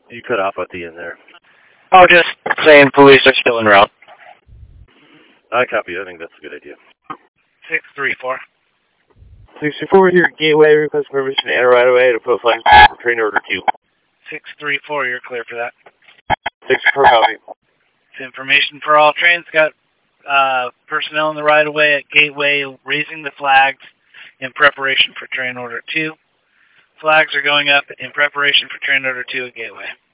You cut off at the end there. Oh, just saying police are still en route. I copy. I think that's a good idea. 634. 634 here at Gateway. Request permission to enter right away to put flags for train order 2. 634, you're clear for that. 634 copy. It's information for all trains. Got personnel in the right of way at Gateway raising the flags in preparation for train order 2. Flags are going up in preparation for train order 2 at Gateway.